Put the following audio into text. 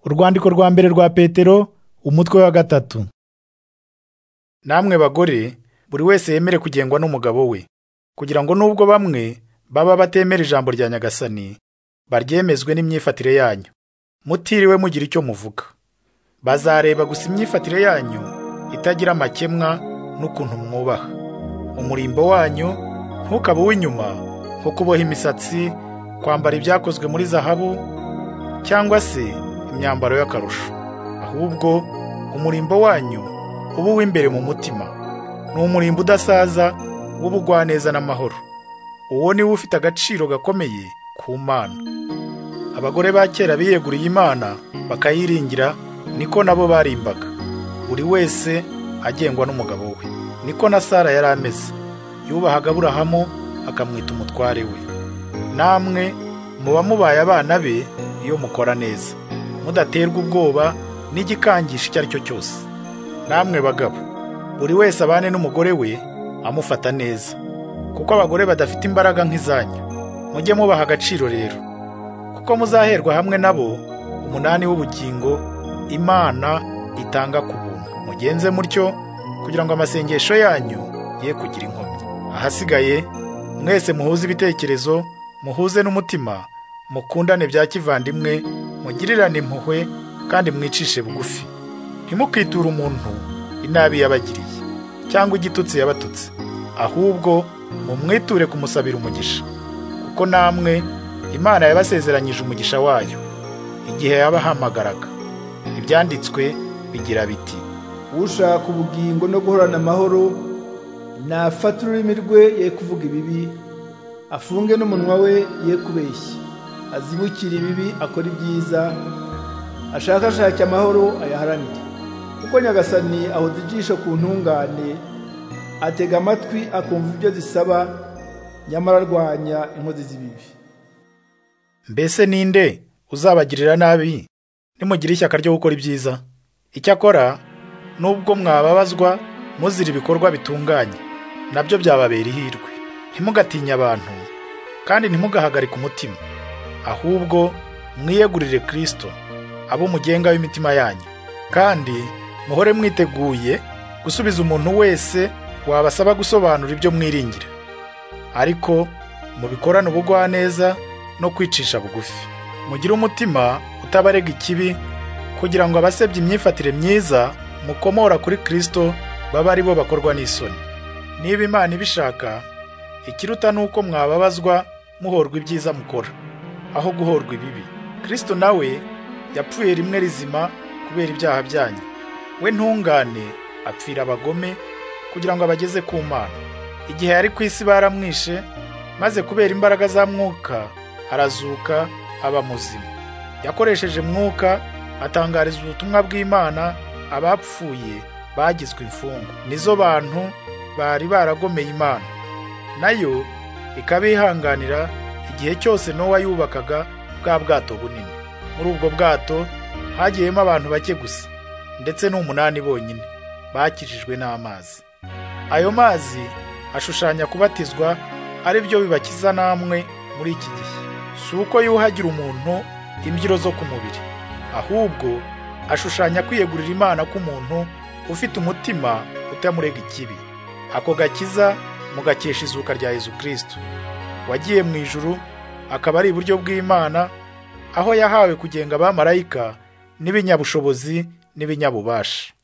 Urwandiko rwa mbere rwa Petero, umutwe wa 3. Namwe bagore, buri wese yemere kugengwa n'umugabo we, kugira ngo nubwo bamwe baba batemera ijambo rya Nyagasani, baryemezwe n'imyifatire yanyu, mutiriwe mugira icyo muvuga. Bazareba gusa imyifatire yanyu itagira amakemwa n'ukuntu mwubaha. Umurimbo wanyu ntukabe uw'inyuma, nko kuboha imisatsi, kwambara ibyakozwe muri zahabu, cyangwa se imyambaro y'akarusho. Ahubwo umurimbo wanyu uba uw'imbere mu mutima, ni umurimbo udasaza w'ubugwaneza n'amahoro. Uwo ni wo ufite agaciro gakomeye ku Mana. Abagore ba kera biyeguriye Imana bakayiringira, niko nabo barimbaga, buri wese agengwa n'umugabo we. Niko na Sara yari ameze, yubahaga Aburahamu akamwita umutware we. Namwe muba mubaye abana be iyo mukora neza, mudaterwa ubwoba n'igikangisho icyo ari cyo cyose. Namwe bagabo, buri wese abane n'umugore we amufata neza, kuko abagore badafite imbaraga nk'izanyu. Mujye mubaha agaciro rero, kuko muzaherwa hamwe nabo umunani w'ubugingo Imana itanga ku buntu. Mugenze mutyo kugira ngo amasengesho yanyu ye kugira inkomyi. Ahasigaye mwese muhuze ibitekerezo, muhuze n'umutima, mukundane bya kivandimwe, mugirirane impuhwe kandi mwicishe bugufi. Ntimukiture umuntu inabi yabagiriye cyangwa igitutsi yabatutse, ahubwo mumwiture kumusabira umugisha, kuko namwe Imana yabasezeranyije umugisha wayo igihe yabahamagaraga. Ibyanditswe bigira biti: ushaka ubugingo no guhorana amahoro nafata ururimi rwe ye kuvuga ibibi, afunge n'umunwa we ye kubeshya, azibukire ibibi akora ibyiza, ashakashake amahoro ayaharanire. Kuko Nyagasani ahoza ijisho ku ntungane, atega amatwi akumva ibyo zisaba, nyamara arwanya inkozi z'ibibi. Mbese ninde uzabagirira nabi nimugira ishyaka ryo gukora ibyiza? Icyakora nubwo mwababazwa muzira ibikorwa bitunganye, nabyo byababera ihirwe. Ntimugatinye abantu, kandi ntimugahagarike umutima, ahubwo mwiyegurire Kristo, abo umugenga w'imitima yanyu, kandi muhore mwiteguye gusubiza umuntu wese wabasaba gusobanura ibyo mwiringira. Ariko mubikorane ubugwaneza no kwicisha bugufi. Mugire umutima utabarega ikibi, kugira ngo abasebya imyifatire myiza mukomora kuri Kristo babe ari bo bakorwa n'isoni. Niba Imana ibishaka, ikiruta nuko mwababazwa muhorwa ibyiza mukora, aho guhorwa ibibi. Kristo nawe yapfuye rimwe rizima kubera ibyaha byanyu. We ntungane apfira abagome kugira ngo abageze ku Mana. Igihe yari ku isi baramwishe, maze kubera imbaraga za Mwuka arazuka aba muzima. Yakoresheje Mwuka atangariza ubutumwa bw'Imana abapfuye bagizwe imfungwa. Nizo bantu bari baragomeye Imana, nayo ikabihanganira igihe cyose Nowa yubakaga bwa bwato bunini. Muri ubwo bwato hagiyemo abantu bake gusa, ndetse n'umunani bonyine bakijijwe n'amazi. Ayo mazi ashushanya kubatizwa, ari byo bibakiza namwe muri iki gihe. Si uko yuhagira umuntu imbyiro zo ku mubiri, ahubwo ashushanya kwiyegurira Imana k'umuntu ufite umutima utamurega ikibi. Ako gakiza mugakesha izuka rya Yesu Kristo, wagiye mu ijuru akaba ari iburyo bw'Imana, aho yahawe kugenga abamarayika n'ibinyabushobozi n'ibinyabubasha.